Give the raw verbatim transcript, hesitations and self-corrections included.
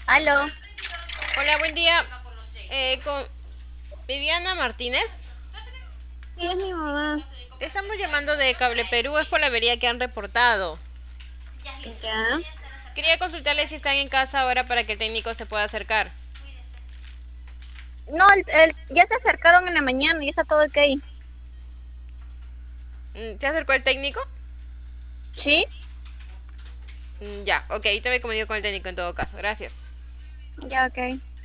Aló, Hola, buen día. Eh, con Viviana Martínez. sí, es mi mamá. Estamos llamando de Cable Perú, es por la avería que han reportado. Ya. Quería consultarle si están en casa ahora para que el técnico se pueda acercar. No, el, el- ya se acercaron en la mañana y está todo ok. Mm, ¿Se acercó el técnico? ¿Sí? Mm, Ya, ok, te me comunico con el técnico en todo caso. Gracias. Ya, ok.